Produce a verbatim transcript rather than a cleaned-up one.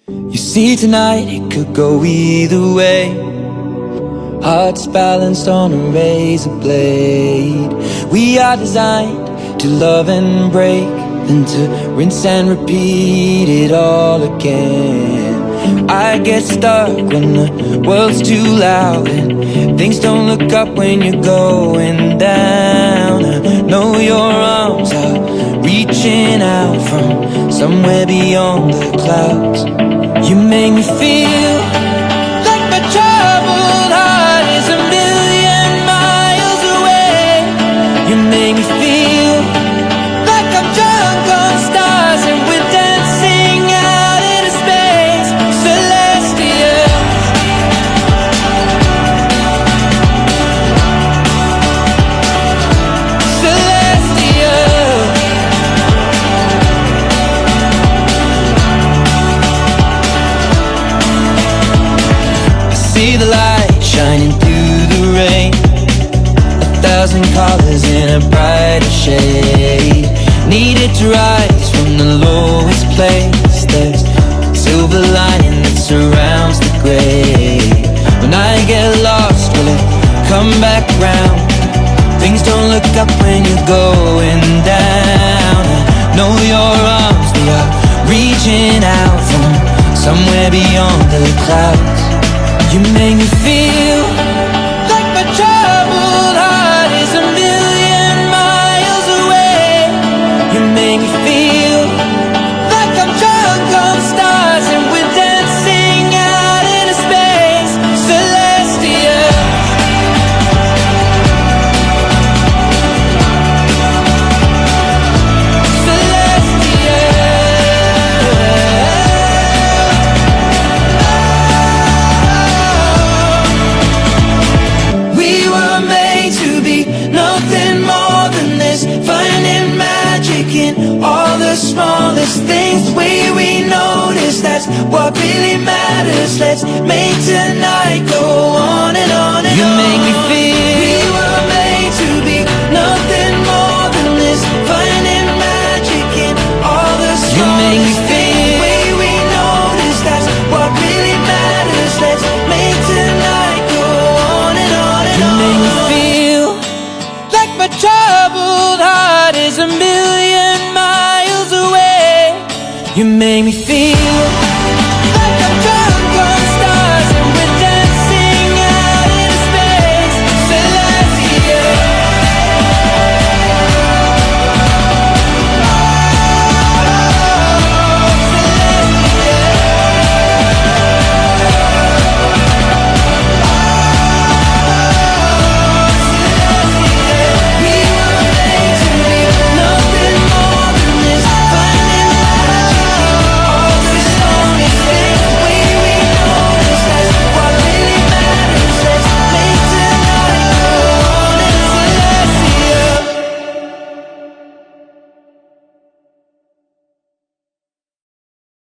You see, tonight it could go either way. Hearts balanced on a razor blade. We are designed to love and break, then to rinse and repeat it all again. I get stuck when the world's too loud and things don't look up when you're going down. I know your arms are reaching out from somewhere beyond the clouds. You make me feel like my troubled heart is a million miles away. You make me feel like I'm drunk on stars and we're dancing out into space. Celestial, celestial. See the light shining through the rain, a thousand colors in a brighter shade. Needed to rise from the lowest place. There's silver lining that surrounds the gray. When I get lost, will it come back round? Things don't look up when you're going down. I know your arms, they are reaching out from somewhere beyond the clouds. You make me feel like my troubled heart is a million miles away. You make me feel like I'm drunk on stars and we're dancing out into space. Celestial, smallest things, the way we notice, that's what really matters. Let's make tonight go on and on and on. You make me feel we were made to be nothing more than this, finding magic in all the smallest you make me feel the way we notice, that's what really matters. Let's make tonight go on and on and you on. You make me feel like my troubled heart is a million miles away. You make me feel